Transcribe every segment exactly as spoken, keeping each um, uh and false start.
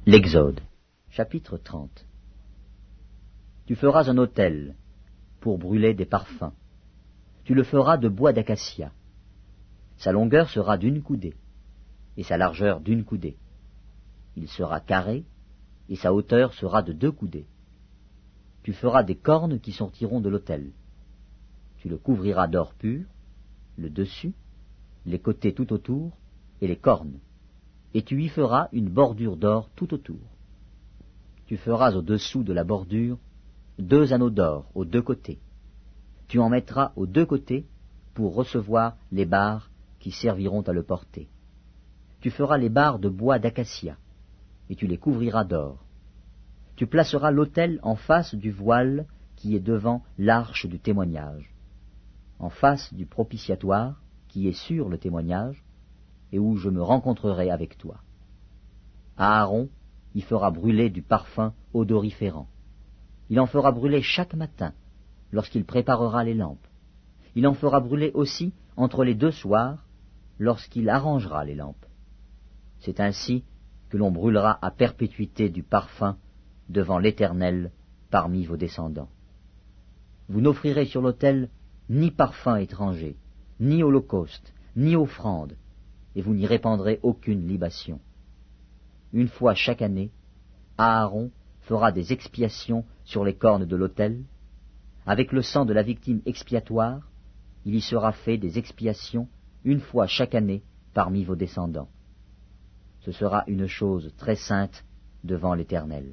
L'Exode, chapitre trente. Tu feras un autel pour brûler des parfums. Tu le feras de bois d'acacia. Sa longueur sera d'une coudée, et sa largeur d'une coudée. Il sera carré, et sa hauteur sera de deux coudées. Tu feras des cornes qui sortiront de l'autel. Tu le couvriras d'or pur, le dessus, les côtés tout autour, et les cornes. Et tu y feras une bordure d'or tout autour. Tu feras au-dessous de la bordure deux anneaux d'or aux deux côtés. Tu en mettras aux deux côtés pour recevoir les barres qui serviront à le porter. Tu feras les barres de bois d'acacia, et tu les couvriras d'or. Tu placeras l'autel en face du voile qui est devant l'arche du témoignage, en face du propitiatoire qui est sur le témoignage, et où je me rencontrerai avec toi. Aaron y fera brûler du parfum odoriférant. Il en fera brûler chaque matin, lorsqu'il préparera les lampes. Il en fera brûler aussi entre les deux soirs, lorsqu'il arrangera les lampes. C'est ainsi que l'on brûlera à perpétuité du parfum devant l'Éternel parmi vos descendants. Vous n'offrirez sur l'autel ni parfum étranger, ni holocauste, ni offrande, et vous n'y répandrez aucune libation. Une fois chaque année, Aaron fera des expiations sur les cornes de l'autel. Avec le sang de la victime expiatoire, il y sera fait des expiations une fois chaque année parmi vos descendants. Ce sera une chose très sainte devant l'Éternel.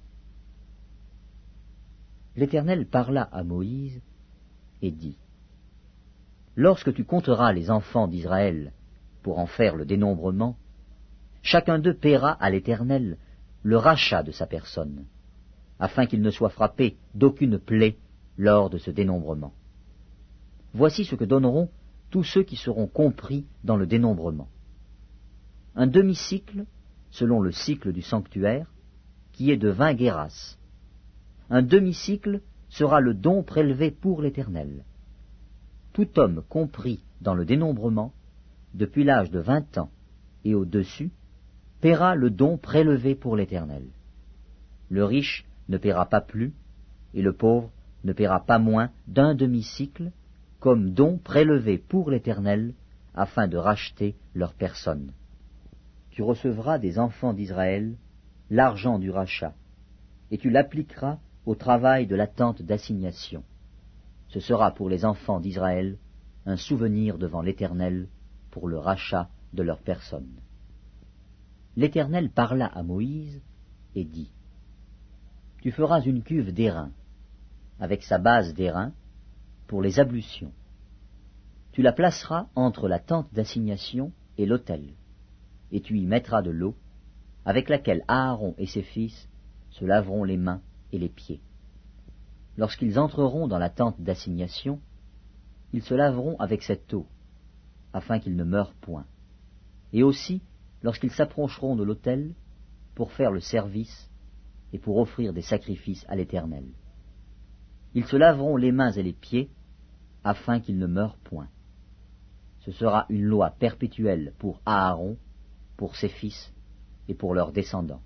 L'Éternel parla à Moïse et dit : Lorsque tu compteras les enfants d'Israël pour en faire le dénombrement, chacun d'eux paiera à l'Éternel le rachat de sa personne, afin qu'il ne soit frappé d'aucune plaie lors de ce dénombrement. Voici ce que donneront tous ceux qui seront compris dans le dénombrement. Un demi-cycle, selon le cycle du sanctuaire, qui est de vingt guéras. Un demi-cycle sera le don prélevé pour l'Éternel. Tout homme compris dans le dénombrement, depuis l'âge de vingt ans et au-dessus, paiera le don prélevé pour l'Éternel. Le riche ne paiera pas plus, et le pauvre ne paiera pas moins d'un demi-cycle, comme don prélevé pour l'Éternel, afin de racheter leur personne. Tu recevras des enfants d'Israël l'argent du rachat, et tu l'appliqueras au travail de la tente d'assignation. Ce sera pour les enfants d'Israël un souvenir devant l'Éternel pour le rachat de leur personne. L'Éternel parla à Moïse et dit : Tu feras une cuve d'airain, avec sa base d'airain, pour les ablutions. Tu la placeras entre la tente d'assignation et l'autel, et tu y mettras de l'eau, avec laquelle Aaron et ses fils se laveront les mains et les pieds. Lorsqu'ils entreront dans la tente d'assignation, ils se laveront avec cette eau, afin qu'ils ne meurent point. Et aussi, lorsqu'ils s'approcheront de l'autel, pour faire le service et pour offrir des sacrifices à l'Éternel. Ils se laveront les mains et les pieds, afin qu'ils ne meurent point. Ce sera une loi perpétuelle pour Aaron, pour ses fils et pour leurs descendants.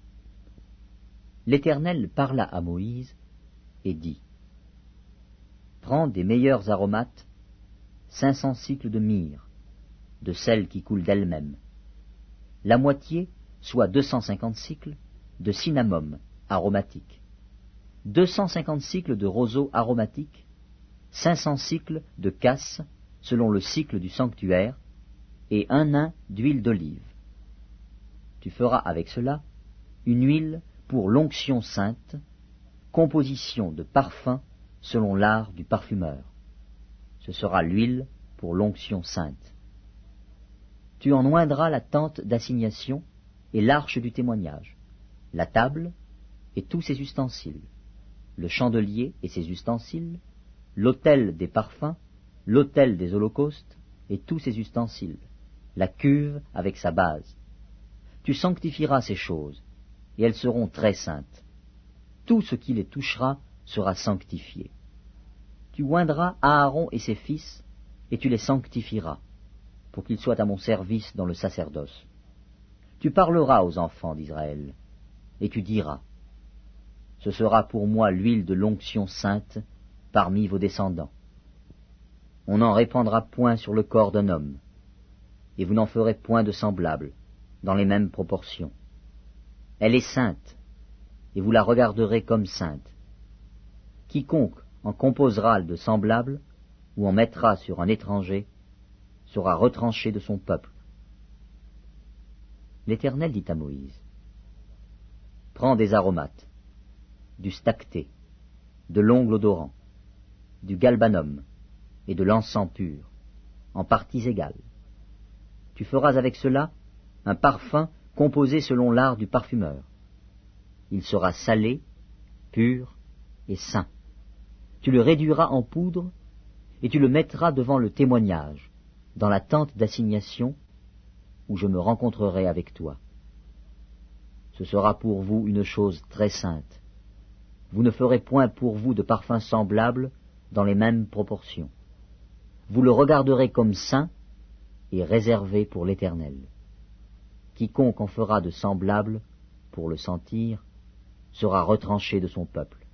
L'Éternel parla à Moïse et dit : Prends des meilleurs aromates, cinq cents cycles de myrrhe, de celle qui coule d'elle-même. La moitié, soit deux cent cinquante cycles, de cinnamome aromatique, deux cent cinquante cycles de roseau aromatique, cinq cents cycles de cassis, selon le cycle du sanctuaire, et un hin d'huile d'olive. Tu feras avec cela une huile pour l'onction sainte, composition de parfum selon l'art du parfumeur. Ce sera l'huile pour l'onction sainte. Tu en oindras la tente d'assignation et l'arche du témoignage, la table et tous ses ustensiles, le chandelier et ses ustensiles, l'autel des parfums, l'autel des holocaustes et tous ses ustensiles, la cuve avec sa base. Tu sanctifieras ces choses, et elles seront très saintes. Tout ce qui les touchera sera sanctifié. Tu oindras Aaron et ses fils, et tu les sanctifieras, pour qu'ils soient à mon service dans le sacerdoce. Tu parleras aux enfants d'Israël. et tu diras, ce sera pour moi l'huile de l'onction sainte parmi vos descendants. On n'en répandra point sur le corps d'un homme, et vous n'en ferez point de semblable, dans les mêmes proportions. Elle est sainte, et vous la regarderez comme sainte. Quiconque en composera de semblable, ou en mettra sur un étranger, sera retranché de son peuple. L'Éternel dit à Moïse, prends des aromates, du stacté, de l'ongle odorant, du galbanum et de l'encens pur, en parties égales. Tu feras avec cela un parfum composé selon l'art du parfumeur. Il sera salé, pur et saint. Tu le réduiras en poudre et tu le mettras devant le témoignage, dans la tente d'assignation, où je me rencontrerai avec toi. Ce sera pour vous une chose très sainte. Vous ne ferez point pour vous de parfum semblable dans les mêmes proportions. Vous le regarderez comme saint et réservé pour l'Éternel. Quiconque en fera de semblable, pour le sentir, sera retranché de son peuple.